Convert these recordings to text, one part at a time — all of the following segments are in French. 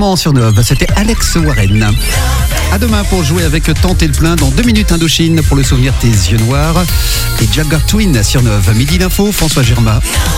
Maman sur Nov, c'était Alex Warren. À demain pour jouer avec Tenter le plein dans 2 minutes Indochine pour le souvenir Tes yeux noirs. Et Jagger Twin sur Nov. Midi d'info, François Germain.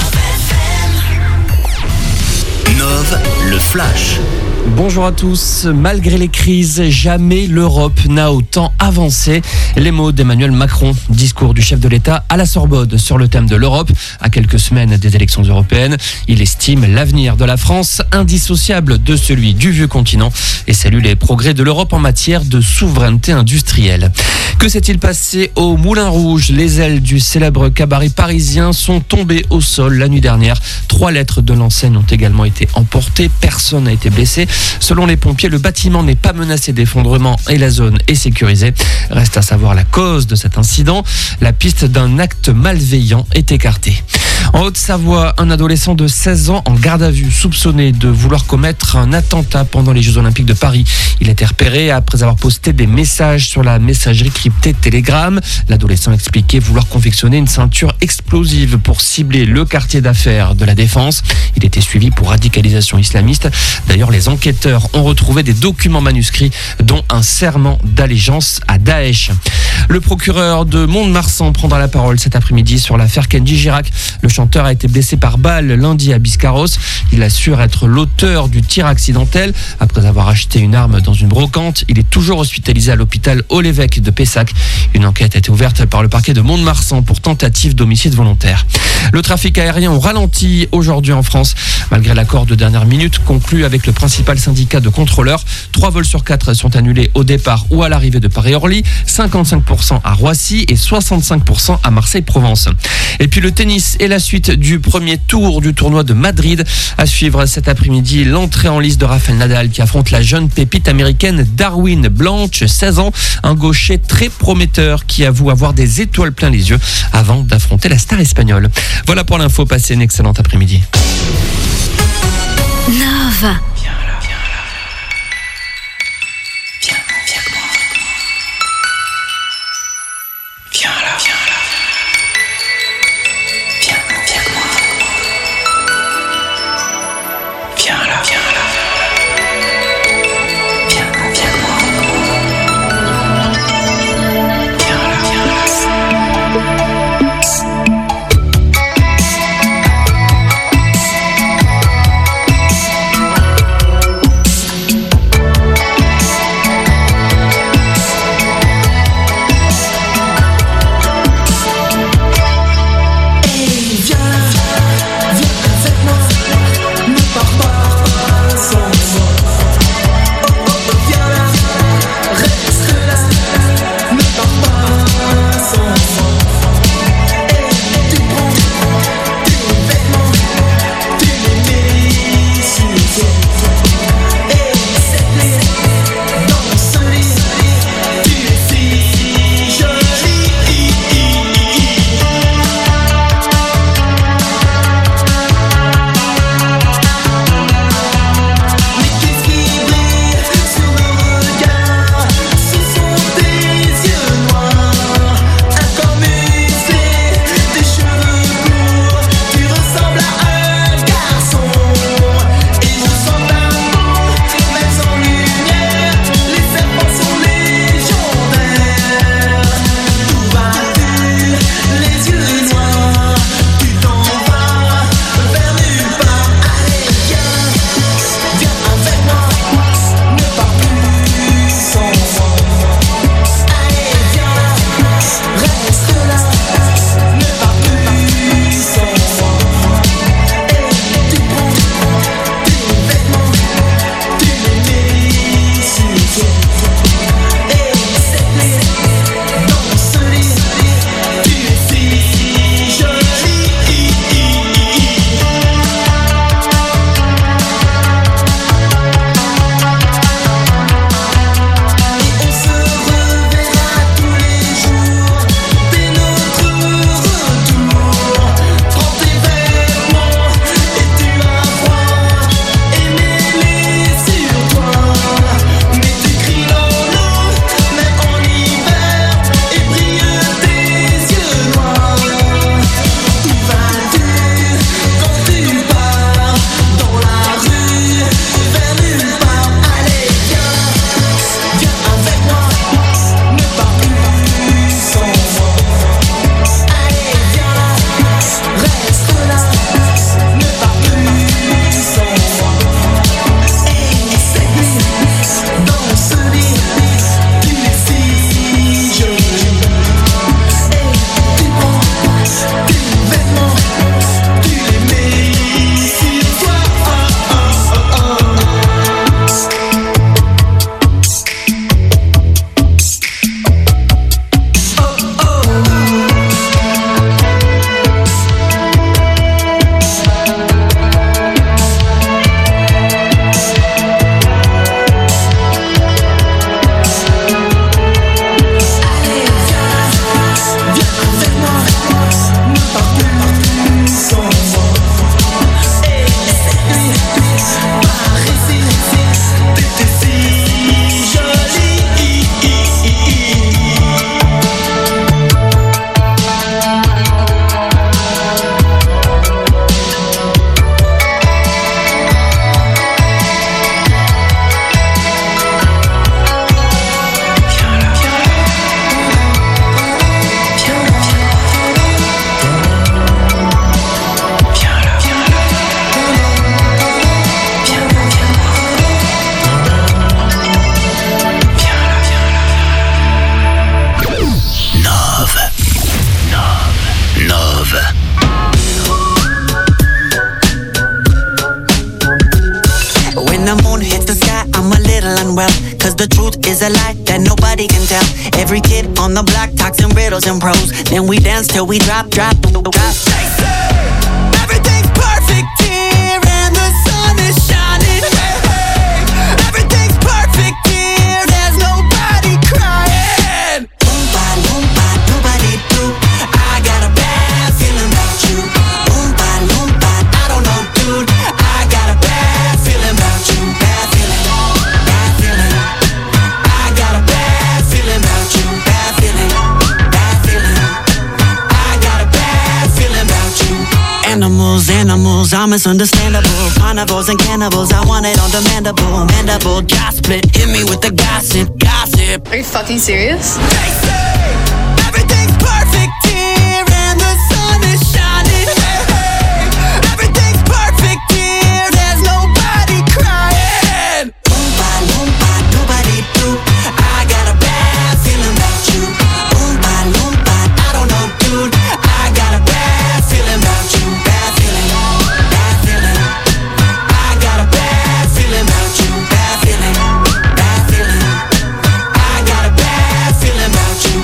Nov, le flash. Bonjour à tous. Malgré les crises, jamais l'Europe n'a autant avancé. Les mots d'Emmanuel Macron, discours du chef de l'État à la Sorbonne sur le thème de l'Europe, à quelques semaines des élections européennes. Il estime l'avenir de la France indissociable de celui du vieux continent et salue les progrès de l'Europe en matière de souveraineté industrielle. Que s'est-il passé au Moulin Rouge ? Les ailes du célèbre cabaret parisien sont tombées au sol la nuit dernière. 3 lettres de l'enseigne ont également été emportées. Personne n'a été blessé. Selon les pompiers, le bâtiment n'est pas menacé d'effondrement et la zone est sécurisée. Reste à savoir la cause de cet incident. La piste d'un acte malveillant est écartée. En Haute-Savoie, un adolescent de 16 ans en garde à vue, soupçonné de vouloir commettre un attentat pendant les Jeux Olympiques de Paris. Il a été repéré après avoir posté des messages sur la messagerie cryptée Telegram. L'adolescent expliquait vouloir confectionner une ceinture explosive pour cibler le quartier d'affaires de la Défense. Il était suivi pour radicalisation islamiste. D'ailleurs, les enquêteurs ont retrouvé des documents manuscrits, dont un serment d'allégeance à Daesh. Le procureur de Mont-de-Marsan prendra la parole cet après-midi sur l'affaire Kenji Girac. Le chanteur a été blessé par balle lundi à Biscarrosse. Il assure être l'auteur du tir accidentel. Après avoir acheté une arme dans une brocante, il est toujours hospitalisé à l'hôpital Haut-l'Évêque de Pessac. Une enquête a été ouverte par le parquet de Mont-de-Marsan pour tentative d'homicide volontaire. Le trafic aérien au ralenti aujourd'hui en France, malgré l'accord de dernière minute conclu avec le principal syndicat de contrôleurs. 3 vols sur 4 sont annulés au départ ou à l'arrivée de Paris-Orly, 55% à Roissy et 65% à Marseille-Provence. Et puis le tennis et la suite du premier tour du tournoi de Madrid. À suivre cet après-midi, l'entrée en lice de Rafael Nadal qui affronte la jeune pépite américaine Darwin Blanche, 16 ans, un gaucher très prometteur qui avoue avoir des étoiles plein les yeux avant d'affronter la star espagnole. Voilà pour l'info, passez une excellente après-midi. Nov. cause the truth is a lie that nobody can tell. Every kid on the block talks in riddles and prose. Then we dance till we drop. They say everything's perfect here and the sun is shining. Hey, hey. Everything's perfect here, there's nobody crying. Oompa loompa doobity doo. I got a bad feeling about you. Oompa loompa, I don't know, dude. I got a bad feeling about you. Bad feeling, bad feeling. I got a bad feeling about you. Bad feeling, bad feeling. I got a bad feeling about you. Animals are misunderstandable. Carnivores and cannibals, I want it on demandable. Mandible, jaw split, hit me with the gossip. Are you fucking serious? They say everything's perfect here and the sun is shining. Hey, hey. Everything's perfect here, there's nobody crying. Oompa loompa doobity doo. I got a bad feeling about you. Oompa loompa, I don't know, dude. I got a bad feeling about you. Bad feeling, bad feeling. I got a bad feeling about you. Bad feeling, bad feeling. I got a bad feeling about you.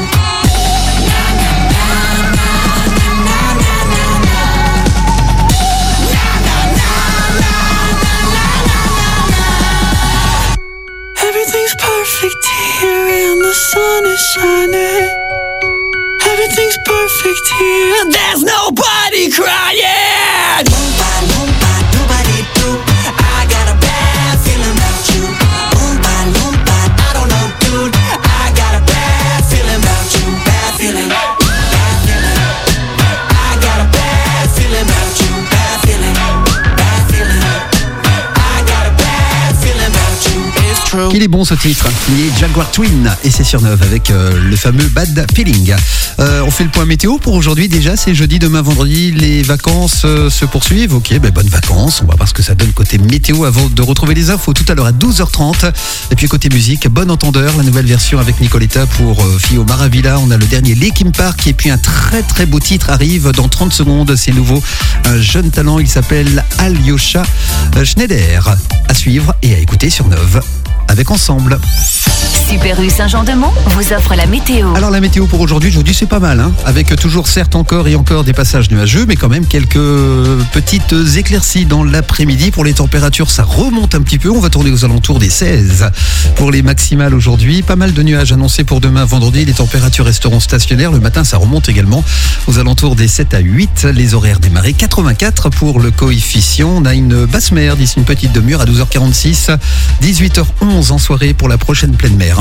Everything's perfect here and the sun is shining. Everything's perfect here, there's nobody crying. Oompa loompa doobity doo. I got a bad feeling about you. Oompa loompa, I don't know, dude. I got a bad feeling about you. Bad feeling, bad feeling. I got a bad feeling about you. Bad feeling, bad feeling. I got a bad feeling about you. It's true. Qu'il est bon ce titre, il est Jaguar Twin et c'est sur Neuve avec le fameux Bad Feeling. On fait le point météo pour aujourd'hui déjà, c'est jeudi, demain vendredi, les vacances se poursuivent. Ok, bonnes vacances, on va voir ce que ça donne côté météo avant de retrouver les infos tout à l'heure à 12h30. Et puis côté musique, Bon Entendeur, la nouvelle version avec Nicoletta pour Fio Maravilla. On a le dernier Linkin Park et puis un très très beau titre arrive dans 30 secondes, c'est nouveau, un jeune talent, il s'appelle Alyosha Schneider. À suivre et à écouter sur Neuve avec Ensemble. Super U Saint-Jean-de-Mont vous offre la météo. Alors la météo pour aujourd'hui, c'est pas mal, hein, avec toujours certes encore et encore des passages nuageux, mais quand même quelques petites éclaircies dans l'après-midi. Pour les températures, ça remonte un petit peu, on va tourner aux alentours des 16 pour les maximales aujourd'hui. Pas mal de nuages annoncés pour demain vendredi, les températures resteront stationnaires. Le matin, ça remonte également aux alentours des 7 à 8. Les horaires des marées, 84 pour le coefficient. On a une basse mer d'ici une petite demi-heure à 12h46, 18h11 en soirée pour la prochaine pleine mer.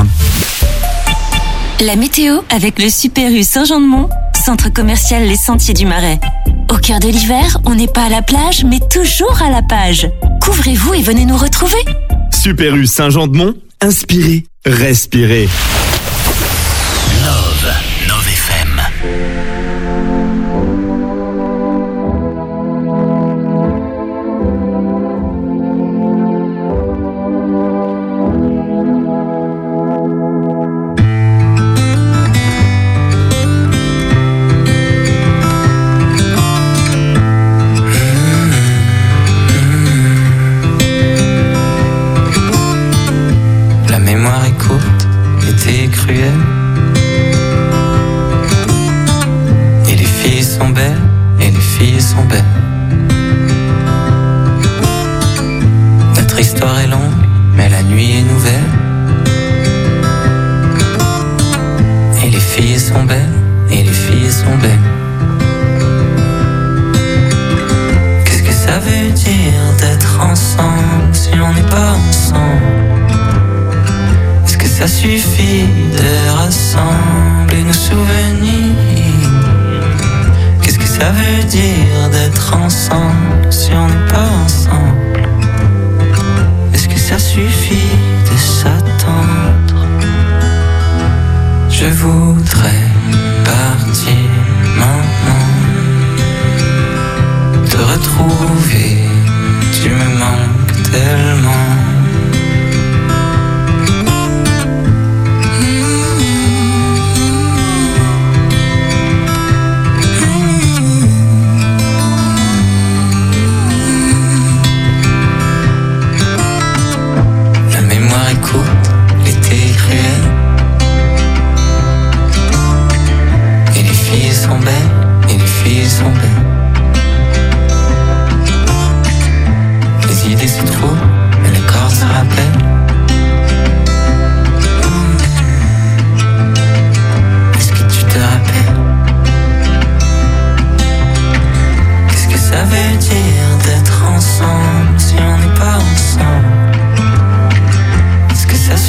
La météo avec le Super U Saint-Jean-de-Mont, centre commercial Les Sentiers du Marais. Au cœur de l'hiver, on n'est pas à la plage, mais toujours à la page. Couvrez-vous et venez nous retrouver. Super U Saint-Jean-de-Mont, inspirez, respirez. Nove FM. Cruel. Et les filles sont belles, et les filles sont belles. Notre histoire est longue, mais la nuit est nouvelle. Et les filles sont belles, et les filles sont belles. Qu'est-ce que ça veut dire d'être ensemble si on n'est pas ensemble? Ça suffit de rassembler nos souvenirs. Qu'est-ce que ça veut dire d'être ensemble si on n'est pas ensemble? Est-ce que ça suffit de s'attendre? Je voudrais partir maintenant, te retrouver, tu me manques tellement. Cool.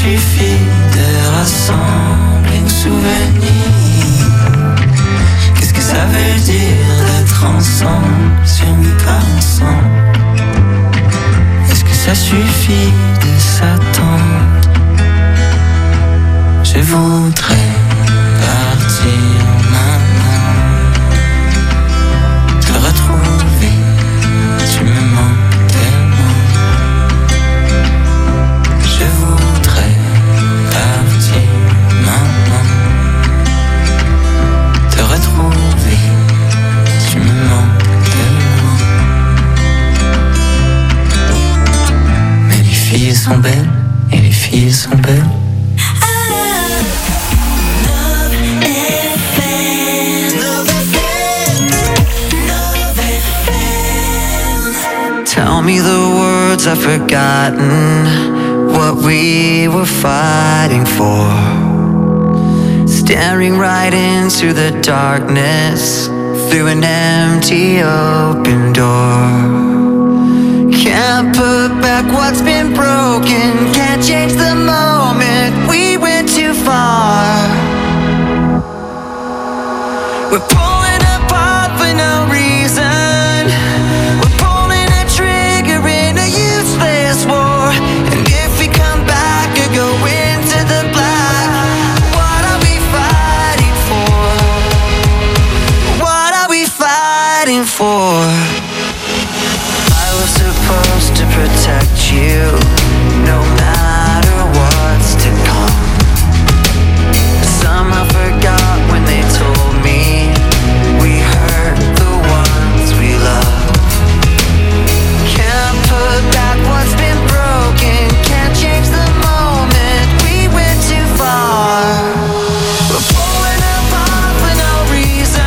suffit de rassembler nos souvenirs? Qu'est-ce que ça veut dire d'être ensemble si on n'est pas ensemble? Est-ce que ça suffit de s'attendre? Je voudrais partir maintenant, te retrouver, tu me manques tellement. Je voudrais partir maintenant, te retrouver, tu me manques tellement. Mais les filles sont belles, et les filles sont belles. Tell me the words I've forgotten, what we were fighting for. Staring right into the darkness, through an empty open door. Can't put back what's been broken, can't change the moment, we went too far. We're pulling apart for no reason. I was supposed to protect you, no matter what's to come. Somehow forgot when they told me we hurt the ones we love. Can't put back what's been broken, can't change the moment, we went too far. We're pulling apart for no reason.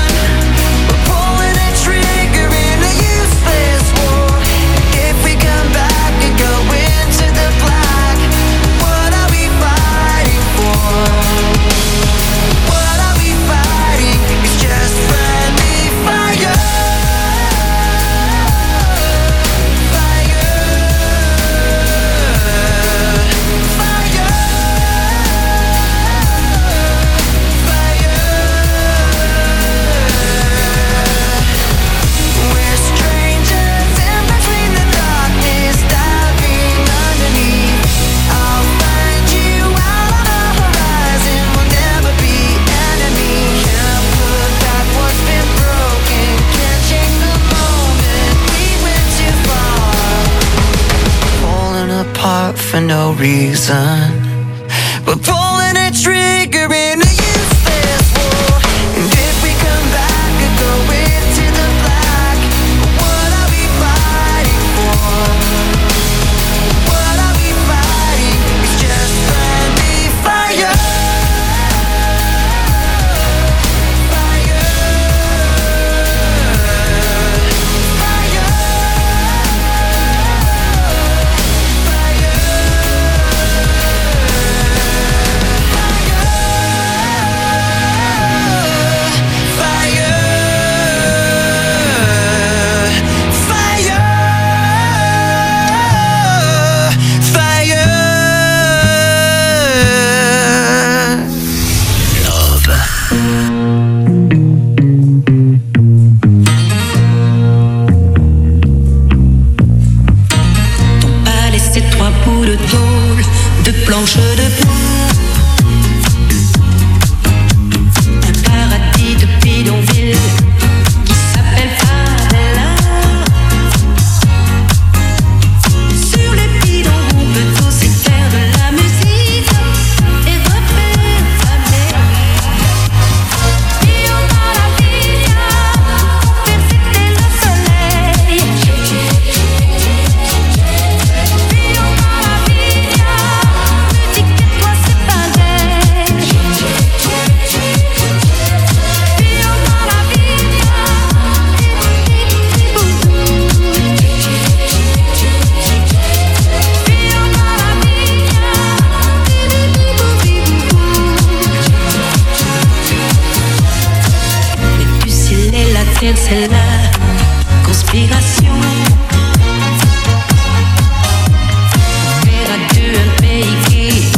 For no reason, we're pulling a trigger in a useless war. And if we come back and go into the black, what are we fighting for? What are we fighting? It's just friendly fire. Planche de boue, un paradis de bidonville qui s'appelle Favela. Sur les bidons, on peut aussi faire de la musique et refaire sa mère. Io maravilla, perfecte le soleil. Io maravilla. C'est la conspiration. Faire à deux un pays qui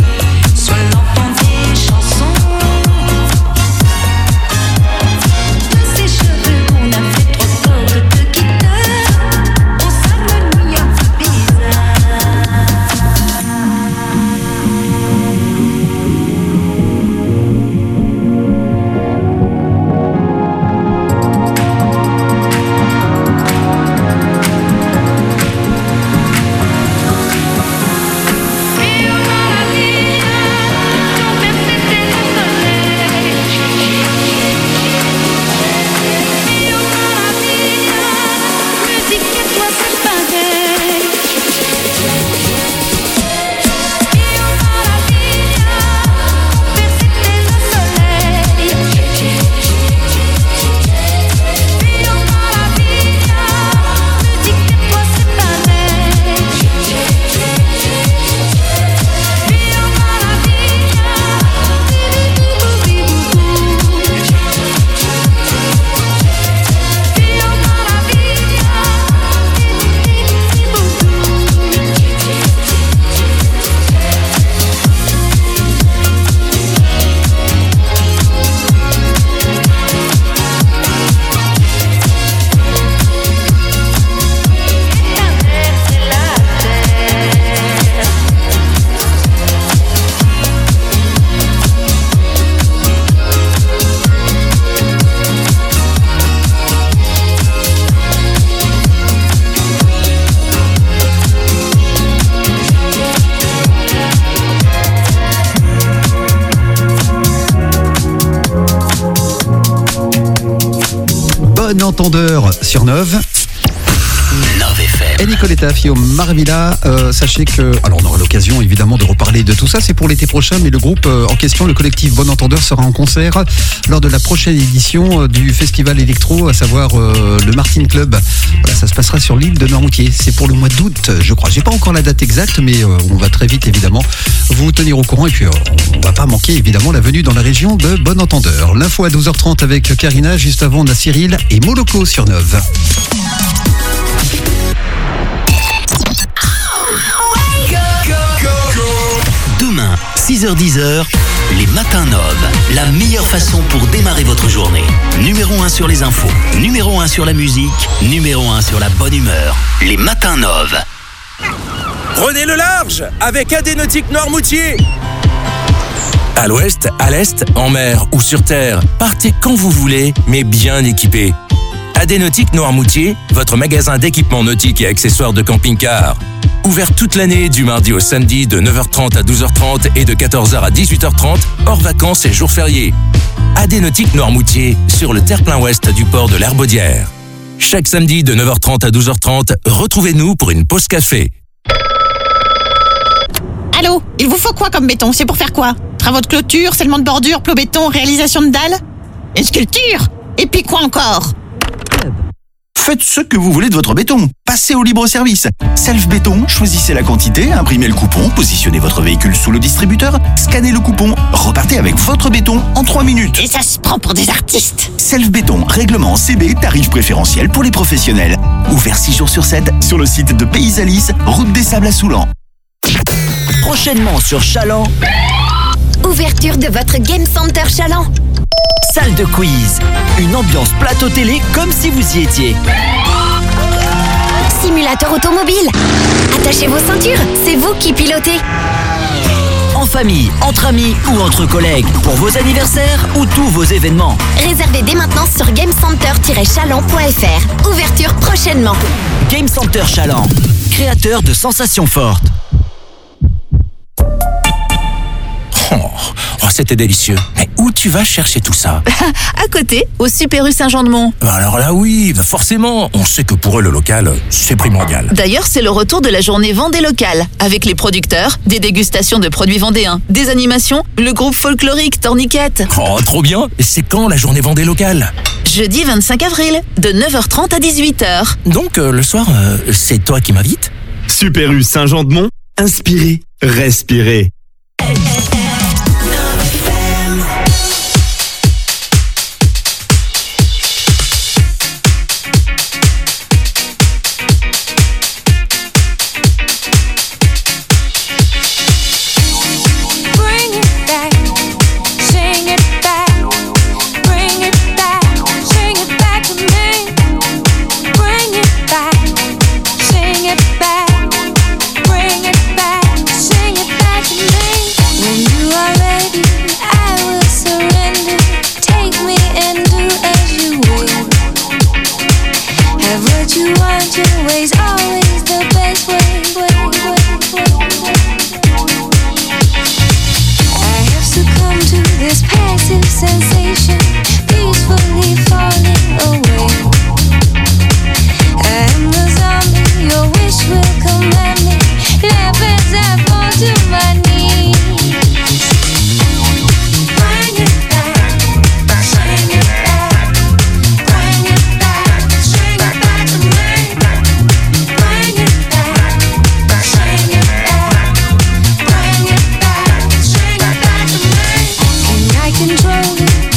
entendeur sur Nove. Nove FM. Et Nicoletta Fio Marvilla, sachez que, alors on aura l'occasion évidemment de reparler de tout ça, c'est pour l'été prochain, mais le groupe en question, le collectif Bon Entendeur, sera en concert lors de la prochaine édition du festival électro, à savoir le Martin Club. Voilà, ça se passera sur l'île de Noirmoutier, c'est pour le mois d'août, je crois. J'ai pas encore la date exacte, mais on va très vite évidemment vous tenir au courant, et puis on va pas manquer évidemment la venue dans la région de Bon Entendeur. L'info à 12h30 avec Karina, juste avant on a Cyril et Moloko sur Nove. Demain, 6h-10h, les matins Nove. La meilleure façon pour démarrer votre journée. Numéro 1 sur les infos, numéro 1 sur la musique, numéro 1 sur la bonne humeur. Les matins Nove. Prenez le large avec AD Nautique Noirmoutier. À l'ouest, à l'est, en mer ou sur terre, partez quand vous voulez, mais bien équipé. AD Nautique Noirmoutier, votre magasin d'équipements nautiques et accessoires de camping-car. Ouvert toute l'année du mardi au samedi de 9h30 à 12h30 et de 14h à 18h30, hors vacances et jours fériés. AD Nautique Noirmoutier, sur le terre-plein ouest du port de l'Herbaudière. Chaque samedi de 9h30 à 12h30, retrouvez-nous pour une pause café. Allô, il vous faut quoi comme béton? C'est pour faire quoi? Travaux de clôture, scellement de bordure, plot béton, réalisation de dalles? Une sculpture? Et puis quoi encore? Faites ce que vous voulez de votre béton. Passez au libre-service. Self Béton, choisissez la quantité, imprimez le coupon, positionnez votre véhicule sous le distributeur, scannez le coupon, repartez avec votre béton en 3 minutes. Et ça se prend pour des artistes. Self Béton, règlement CB, tarif préférentiel pour les professionnels. Ouvert 6 jours sur 7 sur le site de Pays-Alice, route des Sables à Soulan. Prochainement sur Chaland. Ouverture de votre Game Center Chaland. Salle de quiz. Une ambiance plateau télé comme si vous y étiez. Simulateur automobile. Attachez vos ceintures, c'est vous qui pilotez. En famille, entre amis ou entre collègues, pour vos anniversaires ou tous vos événements. Réservez dès maintenant sur gamecenter-chaland.fr. Ouverture prochainement. Game Center Chaland, créateur de sensations fortes. Oh, c'était délicieux. Mais où tu vas chercher tout ça? À côté, au Super U Saint-Jean-de-Mont. Alors là, oui, forcément. On sait que pour eux, le local, c'est primordial. D'ailleurs, c'est le retour de la journée Vendée locale, avec les producteurs, des dégustations de produits vendéens, des animations, le groupe folklorique Torniquette. Oh, trop bien. Et c'est quand la journée Vendée locale? Jeudi 25 avril, de 9h30 à 18h. Donc, le soir, c'est toi qui m'invites? Super U Saint-Jean-de-Mont, inspirez, respirez. Sensation peacefully falling away. I am the zombie, your wish will command me. Laugh as I fall to my knees. Bring it back, bring it back, bring it back, bring it back to me. Bring it back, bring it back, bring it back, bring it back to me. Can I control it?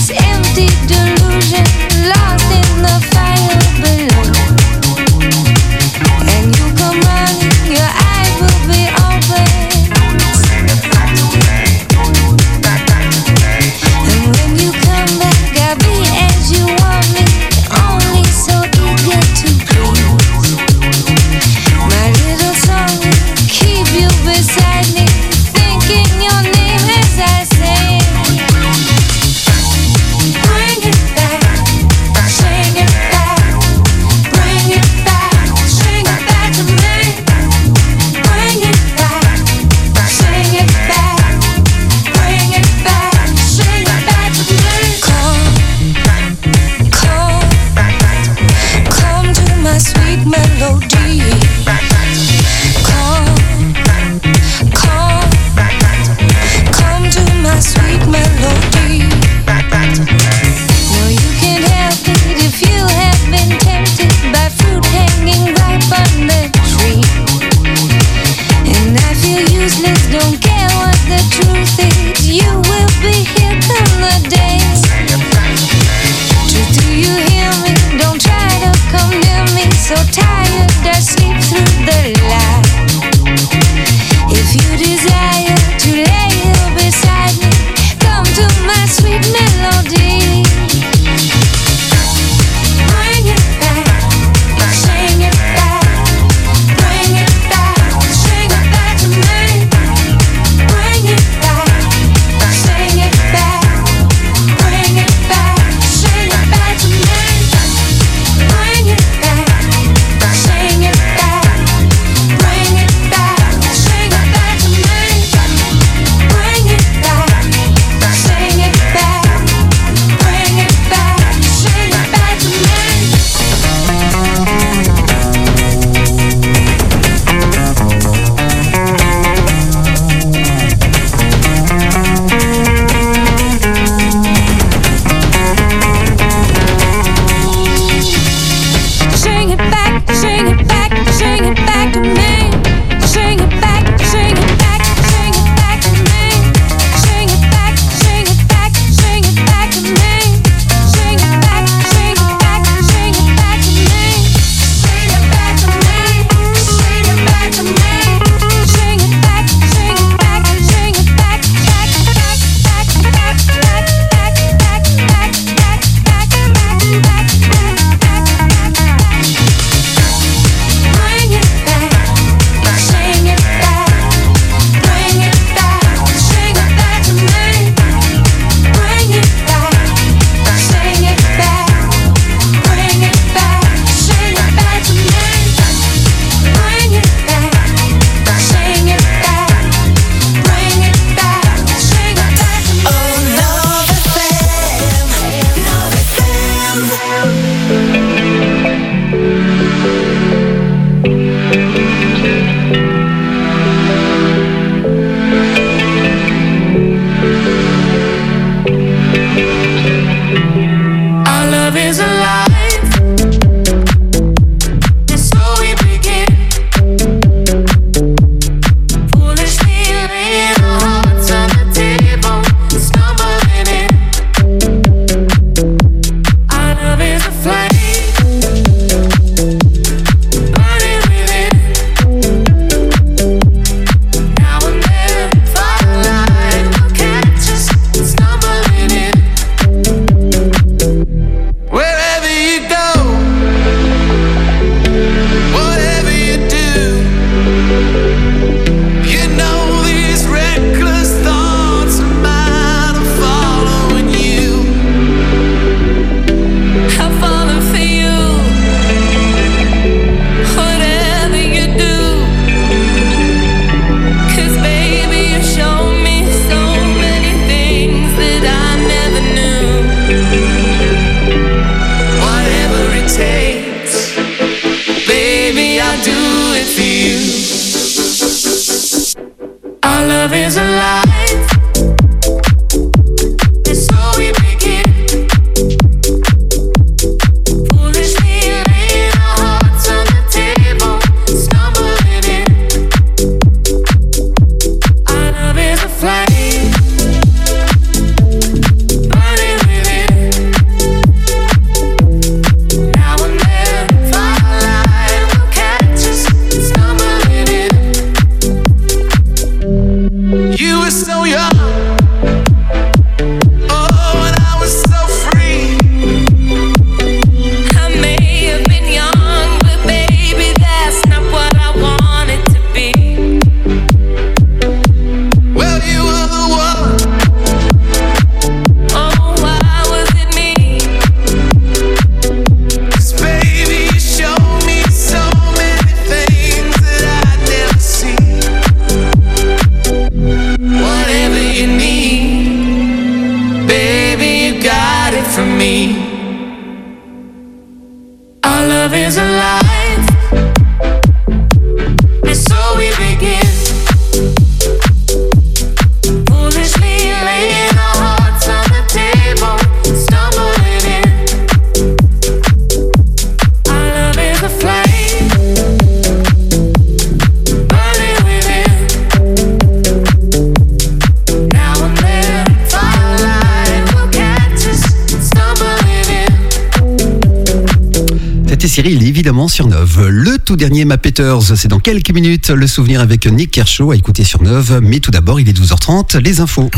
Il est évidemment sur Neuve. Le tout dernier Mapeters, c'est dans quelques minutes. Le souvenir avec Nick Kershaw à écouter sur Neuve. Mais tout d'abord, il est 12h30, les infos.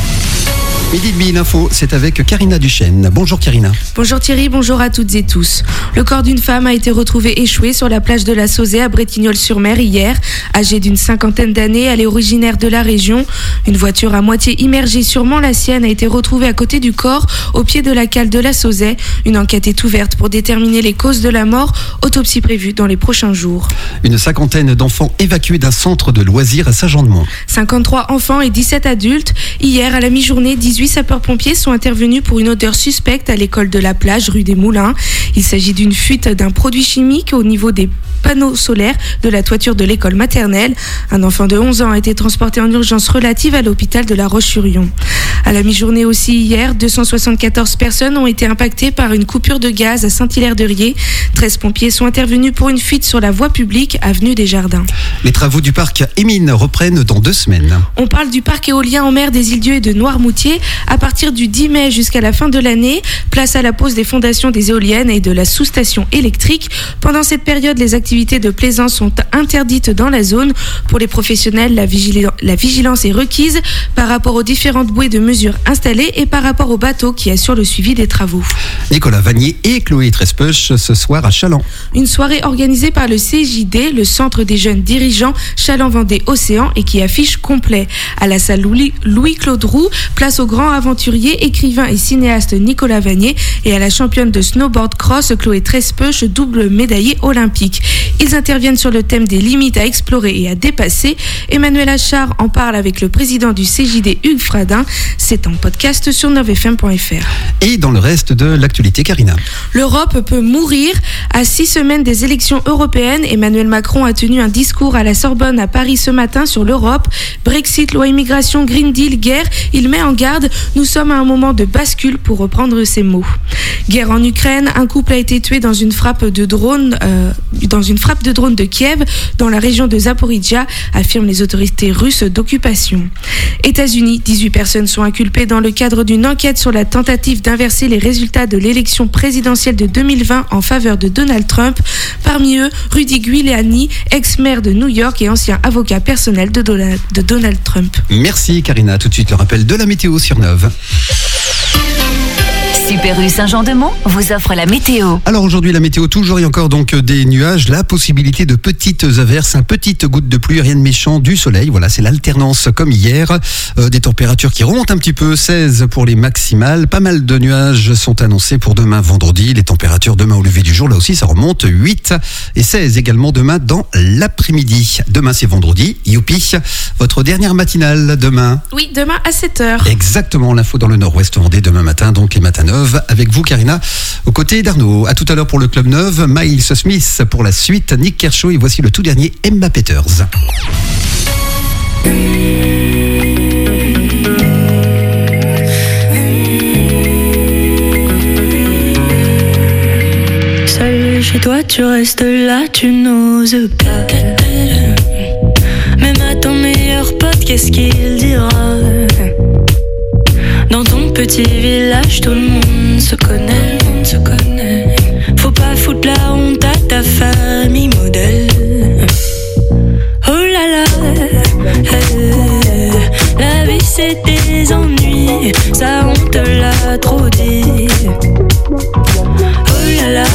Midi et demi, l'info, c'est avec Karina Duchesne. Bonjour Karina. Bonjour Thierry, bonjour à toutes et tous. Le corps d'une femme a été retrouvé échoué sur la plage de la Sauzet à Bretignolles-sur-Mer hier. Âgée d'une cinquantaine d'années, elle est originaire de la région. Une voiture à moitié immergée, sûrement la sienne, a été retrouvée à côté du corps, au pied de la cale de la Sauzet. Une enquête est ouverte pour déterminer les causes de la mort. Autopsie prévue dans les prochains jours. Une cinquantaine d'enfants évacués d'un centre de loisirs à Saint-Jean-de-Mont. 53 enfants et 17 adultes. Hier, à la mi-journée, 18 sapeurs-pompiers sont intervenus pour une odeur suspecte à l'école de la plage, rue des Moulins. Il s'agit d'une fuite d'un produit chimique au niveau des panneaux solaires de la toiture de l'école maternelle. Un enfant de 11 ans a été transporté en urgence relative à l'hôpital de La Roche-sur-Yon. À la mi-journée aussi hier, 274 personnes ont été impactées par une coupure de gaz à Saint-Hilaire-de-Riez. 13 pompiers sont intervenus pour une fuite sur la voie publique, avenue des Jardins. Les travaux du parc Émine reprennent dans 2 semaines. On parle du parc éolien en mer des Îles-Dieu et de Noirmoutier. À partir du 10 mai jusqu'à la fin de l'année, place à la pose des fondations des éoliennes et de la sous-station électrique. Pendant cette période, les activités de plaisance sont interdites dans la zone. Pour les professionnels, la vigilance est requise par rapport aux différentes bouées de mesure installées et par rapport au bateau qui assure le suivi des travaux. Nicolas Vanier et Chloé Trespeuch ce soir à Chaland. Une soirée organisée par le CJD, le Centre des jeunes dirigeants Chaland-Vendée Océan, et qui affiche complet. À la salle Louis-Claude Roux, place au grand aventurier, écrivain et cinéaste Nicolas Vanier et à la championne de snowboard cross Chloé Trespeuch, double médaillée olympique. Ils interviennent sur le thème des limites à explorer et à dépasser. Emmanuel Achard en parle avec le président du CJD, Hugues Fradin. C'est en podcast sur 9fm.fr. Et dans le reste de l'actualité, Karina. L'Europe peut mourir. À 6 semaines des élections européennes, Emmanuel Macron a tenu un discours à la Sorbonne à Paris ce matin sur l'Europe. Brexit, loi immigration, Green Deal, guerre. Il met en garde. Nous sommes à un moment de bascule, pour reprendre ses mots. Guerre en Ukraine. Un couple a été tué dans une frappe de drone de Kiev, dans la région de Zaporizhia, affirment les autorités russes d'occupation. États-Unis, 18 personnes sont inculpées dans le cadre d'une enquête sur la tentative d'inverser les résultats de l'élection présidentielle de 2020 en faveur de Donald Trump. Parmi eux, Rudy Giuliani, ex-maire de New York et ancien avocat personnel de Donald Trump. Merci Karina. Tout de suite le rappel de la météo sur Neuve. Super U Saint-Jean-de-Mont vous offre la météo. Alors aujourd'hui la météo, toujours et encore donc des nuages, la possibilité de petites averses, petites gouttes de pluie, rien de méchant, du soleil. Voilà, c'est l'alternance comme hier. Des températures qui remontent un petit peu, 16 pour les maximales. Pas mal de nuages sont annoncés pour demain vendredi. Les températures demain au lever du jour, là aussi ça remonte, 8 et 16 également demain dans l'après-midi. Demain c'est vendredi, youpi. Votre dernière matinale demain. Oui, demain à 7h. Exactement, l'info dans le nord-ouest Vendée demain matin, donc les matins avec vous Karina, aux côtés d'Arnaud. À tout à l'heure pour le Club Neuve, Miles Smith pour la suite, Nick Kershaw et voici le tout dernier Emma Peters. Seul chez toi tu restes là, tu n'oses pas. Même à ton meilleur pote, qu'est-ce qu'il dira? Dans ton petit village, tout le monde se connaît, Faut pas foutre la honte à ta famille modèle. Oh là là, la vie c'est des ennuis, ça on te l'a trop dit. Oh là là,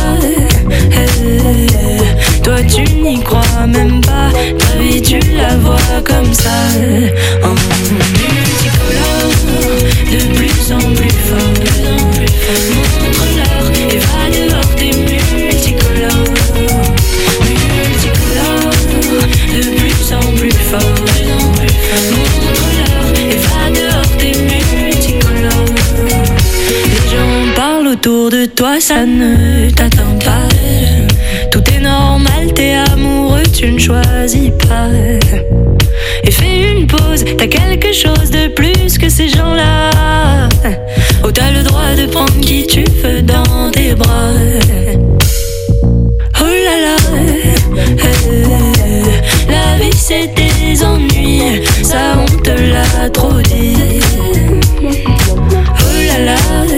toi tu n'y crois même pas, ta vie tu la vois comme ça. En multicolore, de plus en plus fort. Montre-leur et va dehors, t'es multicolore. Multicolore, de plus en plus fort. Montre-leur et va dehors, t'es multicolore. Les gens parlent autour de toi, ça ne t'attend pas. Tout est normal, t'es amoureux, tu ne choisis pas. Et fais une pause, t'as quelque chose de plus que ces gens-là. Oh, t'as le droit de prendre qui tu veux dans tes bras. Oh là là, la vie c'est des ennuis, ça on te l'a trop dit. Oh là là,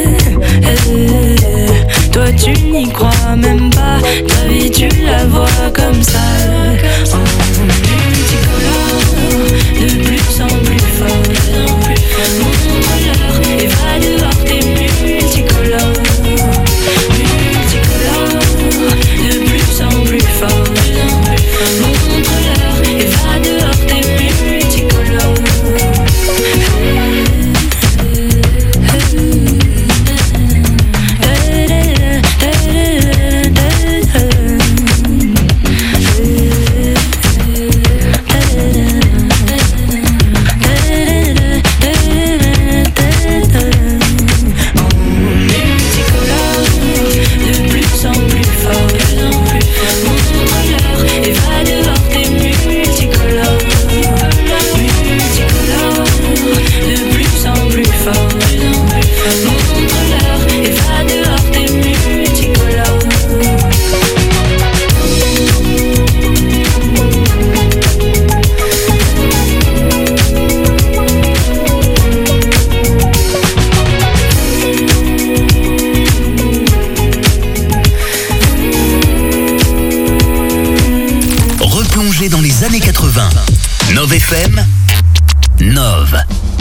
toi tu n'y crois même pas, ta vie tu la vois comme ça. En multicolore, de plus en plus fort. Montre-leur et va dehors, t'es multicolore. Multicolore, de plus en plus fort. Montre-leur et va dehors, t'es multicolore. Dans les années 80. Nove FM, Nove.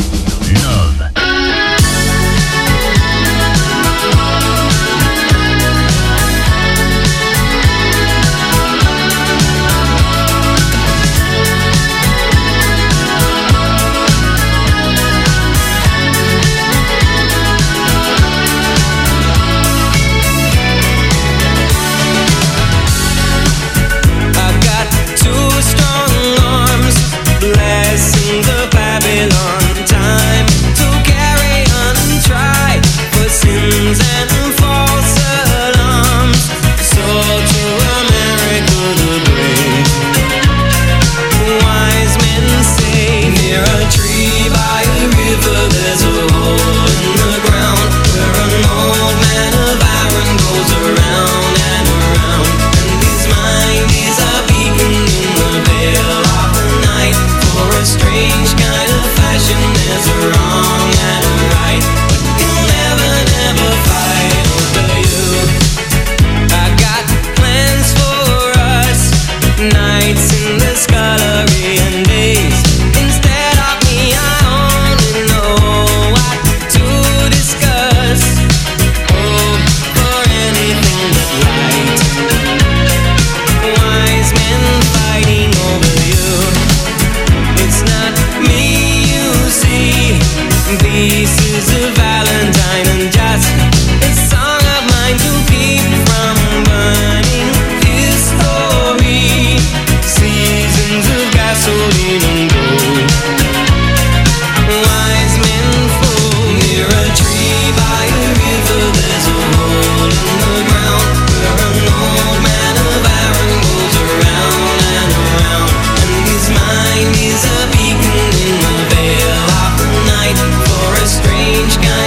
Blessing the Babylon time to carry on and try for sins and false alarms. So to America the brave, wise men say near a tree by a river there's a hole in the ground where an old man of iron goes around and around, and his mind is a beacon in the veil of the night. For a strange kind of fashion, there's a wrong and a right, but he'll never, never fight over you. I got plans for us, nights in the scullery and days. Instead of me, I only know what to discuss. Oh, for anything but right. Wise men fighting over you. It's not me you see. This is a Valentine and just a song of mine to keep from burning history. Seasons of gasoline and gold. Wise men fall near a tree by a river. There's a hole in the ground where an old man of iron goes around and around, and his mind is a beacon in the veil of the night. For a strange kind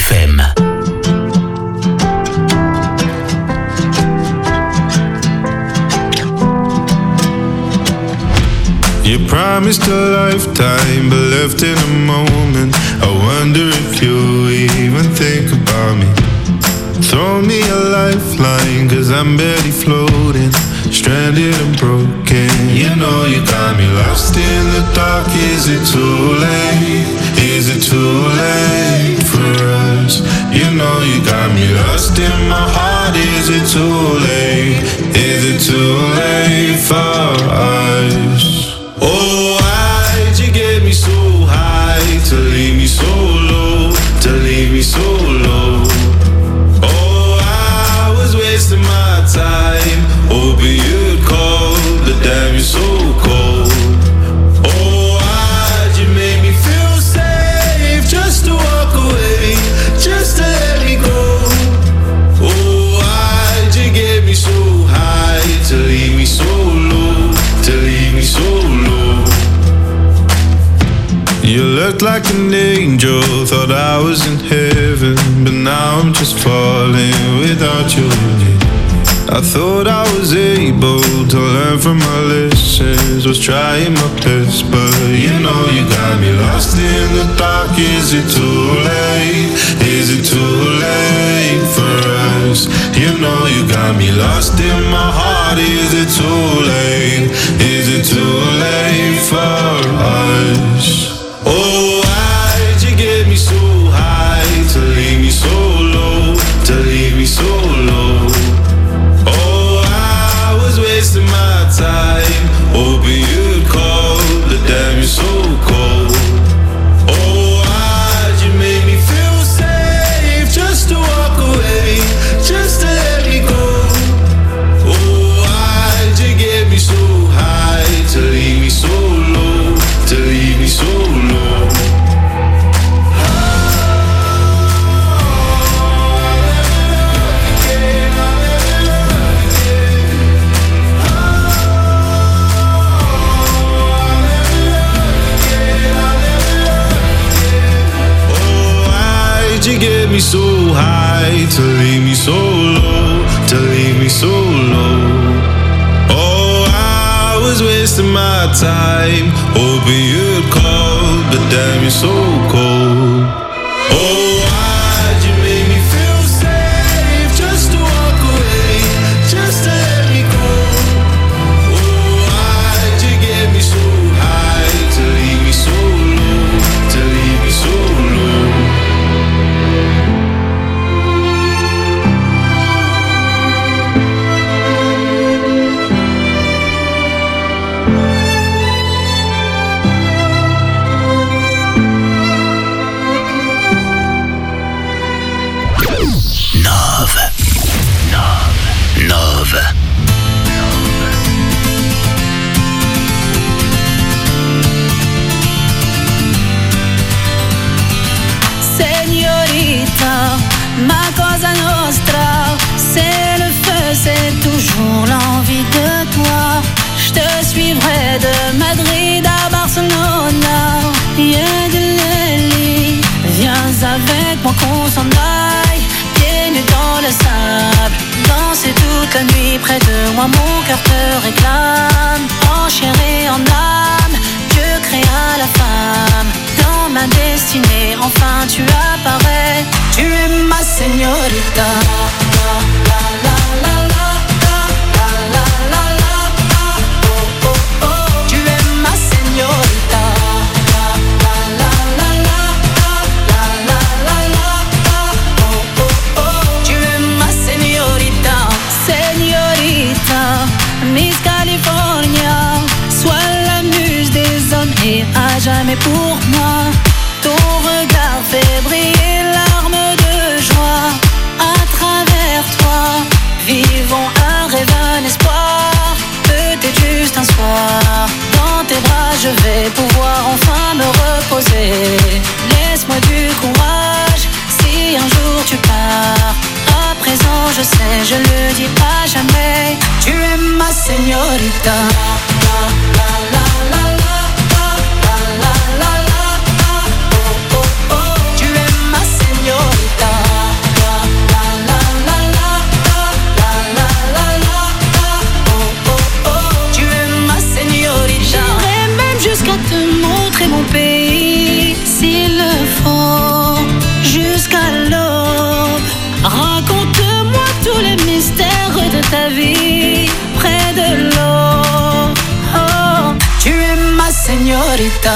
FM. You promised a lifetime, but left in a moment. I wonder if you even think about me. Throw me a lifeline, cause I'm barely floating, stranded and broken. You know you got me lost in the dark. Is it too late? Is it too late for us? You know you got me lost in my heart. Is it too late? Is it too late for us? Oh, why'd you get me so high to leave me so low, to leave me so low? Oh, I was wasting my time, hoping you'd call, but damn, you're so cold. Oh, why'd you make me feel safe, just to walk away, just to let me go? Oh, why'd you get me so high to leave me so low, to leave me so low? You looked like an angel, thought I was in heaven, but now I'm just falling without you. I thought I was able to learn from my lessons, was trying my best, but you know you got me lost in the dark. Is it too late? Is it too late for us? You know you got me lost in my heart. Is it too late? Is it too late for us? Oh, why'd you get me so high to leave me so low, to leave me so low? Oh, I was wasting my time, hoping you'd call, but damn, you're so cold. Oh, why'd you make me feel safe, just to walk away, just to let me go? Oh, why'd you get me so high to leave me so low, to leave me so low? You get me so high to leave me so low, to leave me so low. Oh, I was wasting my time, hoping you'd call, but damn, you're so cold. Oh, why'd you make me feel safe, just to walk away, just to let me go? Oh, why'd you get me so high to leave me so low, to leave me so low? Nove. Señorita, ma cosa nostra, c'est le feu, c'est toujours l'envie de toi. Je te suivrai de Madrid à Barcelona. Yeah, de Lely, viens avec moi qu'on s'en aille, pieds nus dans le sable, danser toute la nuit près de moi, mon cœur te réclame. En chair et en âme, Dieu créa la femme. Dans ma destinée, enfin tu apparais. Tu es ma señorita. Tu es ma señorita. Tu es ma señorita. Señorita, Miss California, sois la muse des hommes et à jamais pour moi. Ton regard fait briller larmes de joie. À travers toi, vivons un rêve, un espoir. Peut-être juste un soir, dans tes bras je vais pouvoir enfin me reposer. Laisse-moi du courage, si un jour tu pars. À présent je sais, je le dis à jamais. Tu es ma señorita. Tu es ma señorita. jusqu'à l'aube. Raconte-moi tous les mystères de ta vie près de l'eau. Oh, tu es ma señorita.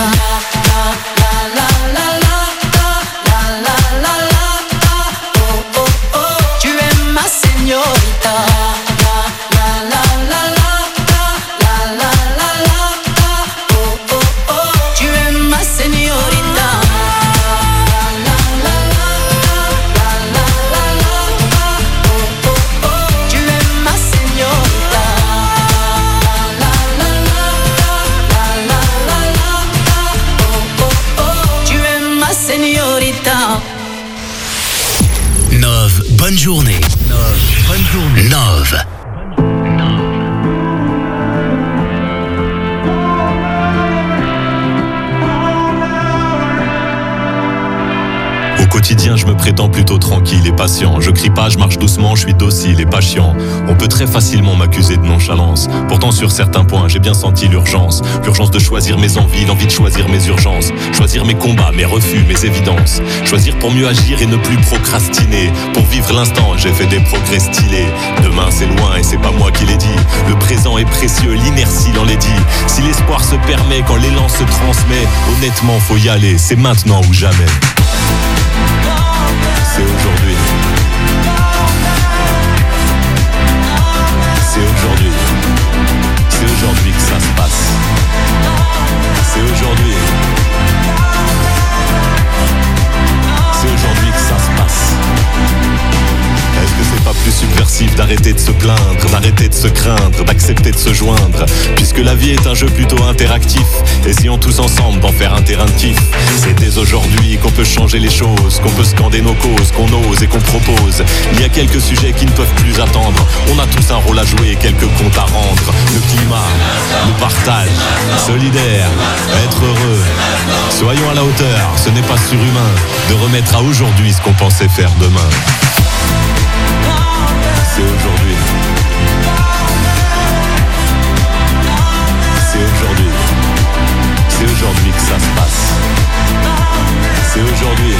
Bonne journée. Bonne journée. Nove. Au quotidien, je me prétends plutôt tranquille et patient. Je crie pas, je marche doucement, je suis docile et pas chiant. On peut très facilement m'accuser de nonchalance. Pourtant, sur certains points, j'ai bien senti l'urgence. L'urgence de choisir mes envies, l'envie de choisir mes urgences. Choisir mes combats, mes refus, mes évidences. Choisir pour mieux agir et ne plus procrastiner. Pour vivre l'instant, j'ai fait des progrès stylés. Demain, c'est loin et c'est pas moi qui l'ai dit. Le présent est précieux, l'inertie l'en l'est dit. Si l'espoir se permet, quand l'élan se transmet, honnêtement, faut y aller. C'est maintenant ou jamais. C'est aujourd'hui. C'est aujourd'hui. C'est aujourd'hui que ça se passe. C'est aujourd'hui. C'est aujourd'hui que ça se passe. Est-ce que c'est pas plus subversif d'arrêter de se plaindre, d'arrêter de se craindre, d'accepter de se joindre? Puisque la vie est un jeu plutôt interactif, essayons tous ensemble d'en faire un terrain de kiff. C'est dès aujourd'hui qu'on peut changer les choses, qu'on peut scander nos causes, qu'on ose et qu'on propose. Il y a quelques sujets qui ne peuvent plus attendre. On a tous un rôle à jouer et quelques comptes à rendre. Le climat, le partage, solidaire, être heureux. Soyons à la hauteur, ce n'est pas surhumain de remettre à aujourd'hui ce qu'on pensait faire demain. C'est aujourd'hui. C'est aujourd'hui. C'est aujourd'hui que ça se passe. C'est aujourd'hui.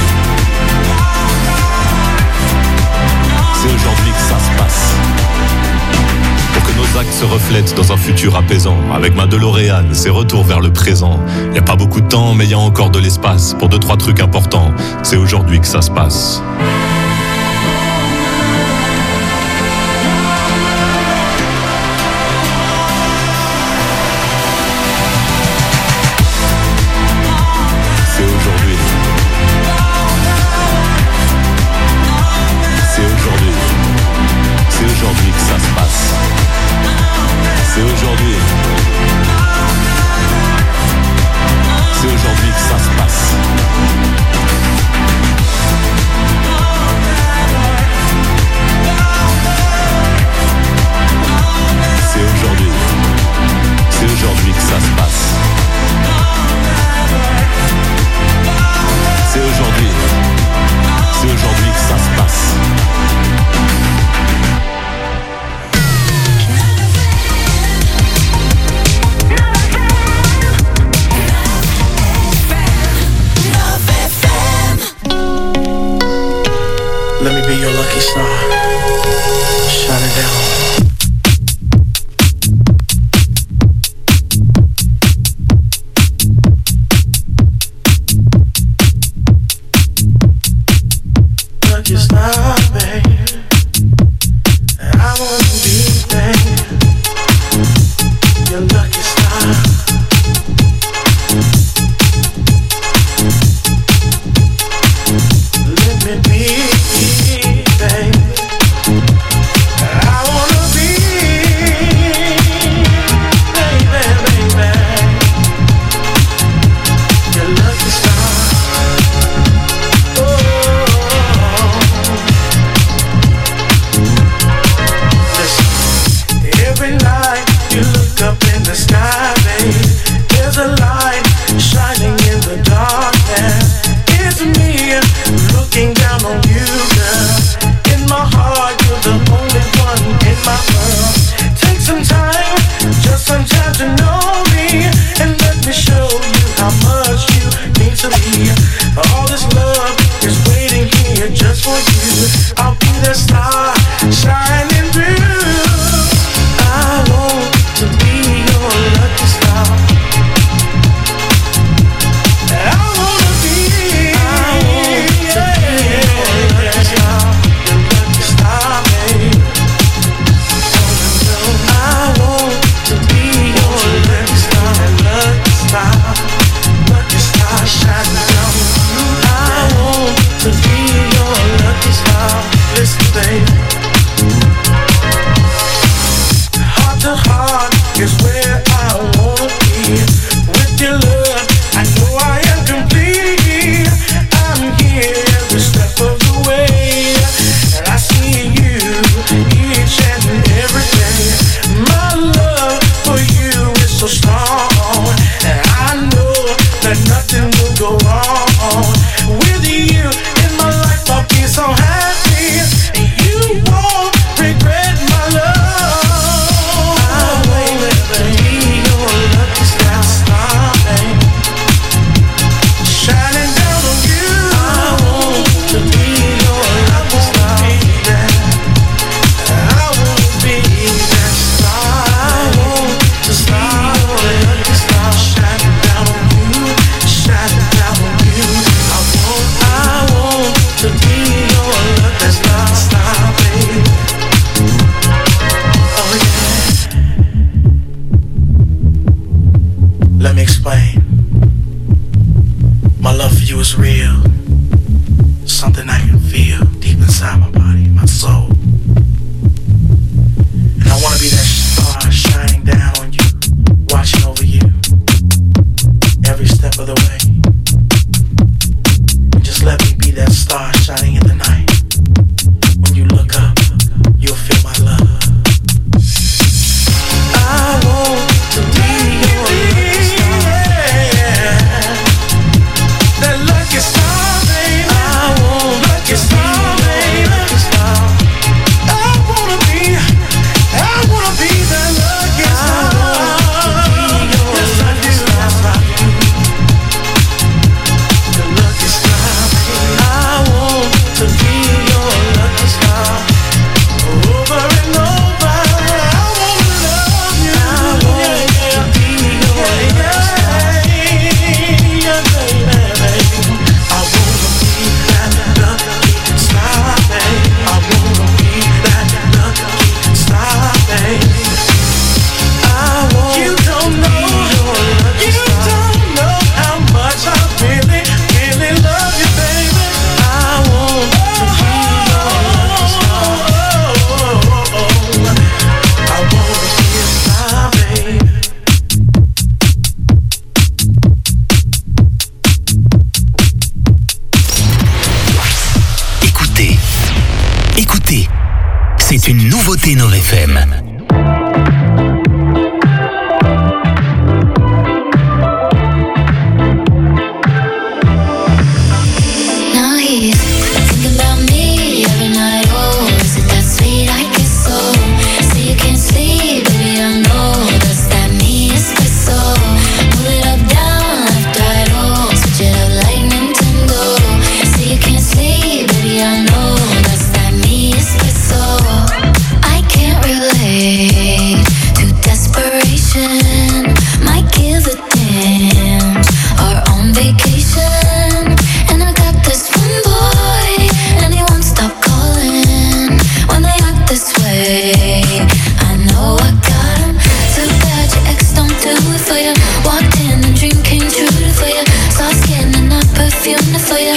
C'est aujourd'hui que ça se passe. Pour que nos actes se reflètent dans un futur apaisant. Avec ma DeLorean, c'est retour vers le présent. Y a pas beaucoup de temps, mais y a encore de l'espace pour 2-3 trucs importants. C'est aujourd'hui que ça se passe. C'est aujourd'hui. C'est aujourd'hui que ça se passe. C'est aujourd'hui. C'est aujourd'hui que ça se passe. C'est aujourd'hui. C'est aujourd'hui que ça se passe. Let me be your lucky star. Shine it down. Lucky star, babe. And I wanna be, babe, your lucky star. Let me be, babe. I wanna be for you. I'll be the star shining through. I want to be your lucky star. I wanna be your lucky star, babe. I want to be your lucky star, lucky star shining down. I want to be your lucky star. Listen, baby. Heart to heart is where I wanna be. With your love, I know I am complete. I'm here every step of the way, and I see you each and every day. My love for you is so strong, and I know that nothing will go wrong. With you in my life, I'll be so happy, and you won't regret my love. I want to be your lucky star, babe, shining down on you. I want to be your lucky star, baby. I want to be that star. I want to be your lucky star, shining down on you, shining down on you. I want to be your lucky star, baby. Oh yeah. Let me explain. My love for you is real. Something I can feel deep inside my body, my soul. And I wanna be that star shining down on you, watching over you every step of the way. And just let me be that star shining in the night. When you look up, you'll feel my love. I want to be your lucky star, that lucky star, baby. I want lucky star, baby. I wanna be that lucky star. Yes, I do. The lucky star, baby. I want to be your lucky star. Over and over, I wanna love you. I want to be your lucky star. Yeah, baby. I wanna be that lucky star, baby. I wanna be that lucky star, baby. You don't know how much I really, really love you, baby. I want to be your lucky star. I wanna be a star, baby. Écoutez, c'est une nouveauté Nove FM. Now he's thinking about me every night. Oh, is it that sweet? I guess so. Say you can't sleep, baby, I know that's that me espresso. Move it up, down, left, right, oh, switch it up like Nintendo. Say you can't sleep, baby, I know that's that me espresso. I can't relate to desperation. Might give a damn. Are on vacation, and I got this one boy, and he won't stop calling when they act this way. I know I got him. Too bad your ex don't do it for you. Walked in, a dream came true for you. Soft skin and I perfumed it for you.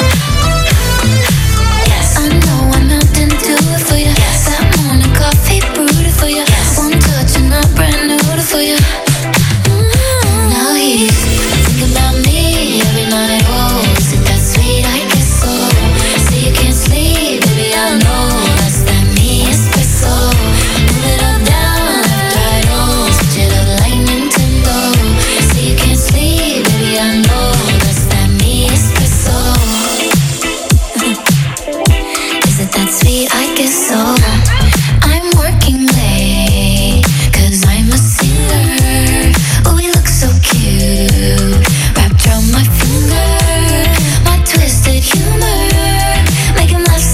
Yes, I know I melted into it for you. Yes, that morning coffee brewed it for you. Yes, one touch and I brand new it for you. Now he's thinking about me every night. Oh, is it that sweet? I guess so. Say you can't sleep, baby, I know that's that me espresso. Move it up, down, left, right, oh, switch it up like Nintendo. Say you can't sleep, baby, I know that's that me espresso. Is it that sweet? I guess so. I'm working late, 'cause I'm a singer. Oh, we look so cute, wrapped around my finger. My twisted humor, make him laugh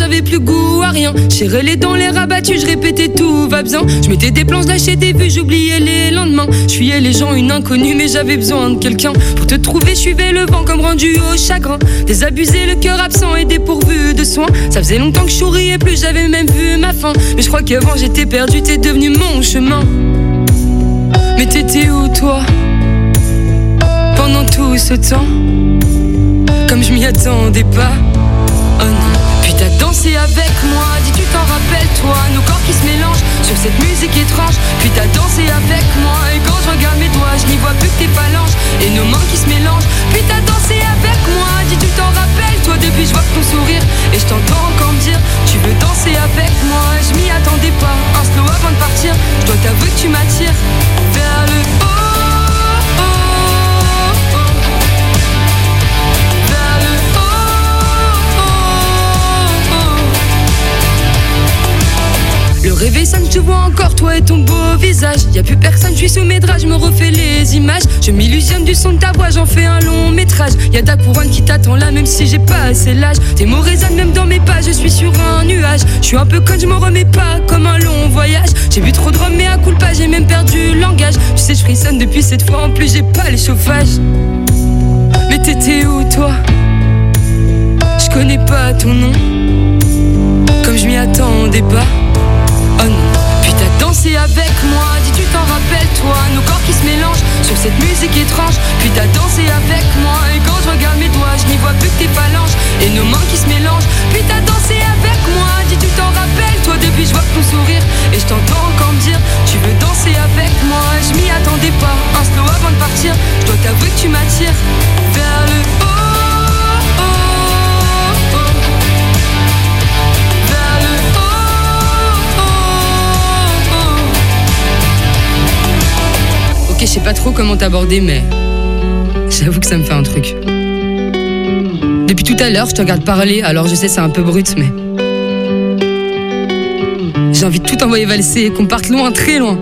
j'avais plus goût à rien. J'ai les dents, les rabattus, je répétais tout va bien. Je mettais des plans, je lâchais des vues, j'oubliais les lendemains. Je fuyais les gens, une inconnue, mais j'avais besoin de quelqu'un. Pour te trouver, je suivais le vent comme rendu au chagrin. Désabusé, le cœur absent et dépourvu de soins. Ça faisait longtemps que je souriais plus, j'avais même vu ma fin. Mais je crois qu'avant j'étais perdu, t'es devenu mon chemin. Mais t'étais où toi pendant tout ce temps? Comme je m'y attendais pas. Oh non. Puis t'as dansé avec moi, dis tu t'en rappelles toi. Nos corps qui se mélangent sur cette musique étrange. Puis t'as dansé avec moi. Et quand je regarde mes doigts, je n'y vois plus que tes phalanges et nos mains qui se mélangent. Puis t'as dansé avec moi, dis tu t'en rappelles toi. Depuis je vois que ton sourire et je t'entends encore me dire tu veux danser avec moi. Je m'y attendais pas, un slow avant de partir. Je dois t'avouer que tu m'attires vers le haut. Le réveil sonne, je te vois encore, toi et ton beau visage. Y'a plus personne, je suis sous mes draps, je me refais les images. Je m'illusionne du son de ta voix, j'en fais un long métrage. Y'a ta couronne qui t'attend là, même si j'ai pas assez l'âge. Tes mots résonnent même dans mes pas, je suis sur un nuage. Je suis un peu conne, je m'en remets pas, comme un long voyage. J'ai bu trop de rhum, mais à coup pas, j'ai même perdu le langage. Tu sais, je frissonne depuis cette fois, en plus j'ai pas le chauffage. Mais t'étais où toi? Je connais pas ton nom, comme je m'y attendais pas. Oh non. Puis t'as dansé avec moi, dis tu t'en rappelles toi. Nos corps qui se mélangent sur cette musique étrange. Puis t'as dansé avec moi. Et quand je regarde mes doigts, je n'y vois plus que tes phalanges et nos mains qui se mélangent. Puis t'as dansé avec moi, dis tu t'en rappelles toi. Depuis je vois que ton sourire et je t'entends encore me dire tu veux danser avec moi. Je m'y attendais pas, un slow avant de partir. Je dois t'avouer que tu m'attires vers le haut. Ok, je sais pas trop comment t'aborder, mais j'avoue que ça me fait un truc. Depuis tout à l'heure, je te regarde parler, alors je sais c'est un peu brut, mais j'ai envie de tout envoyer valser et qu'on parte loin, très loin.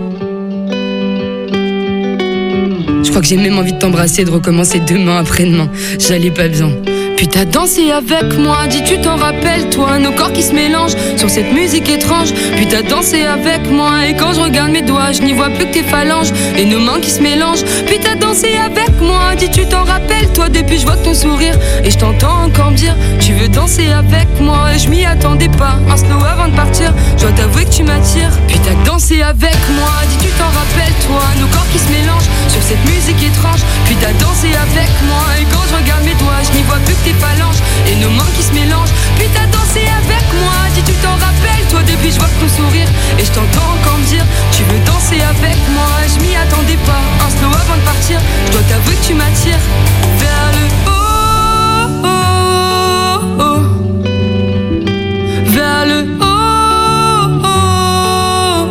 Je crois que j'ai même envie de t'embrasser et de recommencer demain après-demain. J'allais pas bien. Puis t'as dansé avec moi, dis tu t'en rappelles toi. Nos corps qui se mélangent sur cette musique étrange. Puis t'as dansé avec moi. Et quand je regarde mes doigts, je n'y vois plus que tes phalanges et nos mains qui se mélangent. Puis t'as dansé avec moi, dis tu t'en rappelles toi. Depuis je vois que ton sourire et je t'entends encore me dire tu veux danser avec moi. Et je m'y attendais pas, un slow avant de partir. Je dois t'avouer que tu m'attires. Puis t'as dansé avec moi, dis tu t'en rappelles toi. Nos corps qui se mélangent sur cette musique étrange. Puis t'as dansé avec moi. Et quand je regarde mes doigts, je n'y vois plus que tes phalanges et nos mains qui se mélangent. Puis t'as dansé avec moi, dis tu t'en rappelles toi. Depuis je vois que ton sourire et je t'entends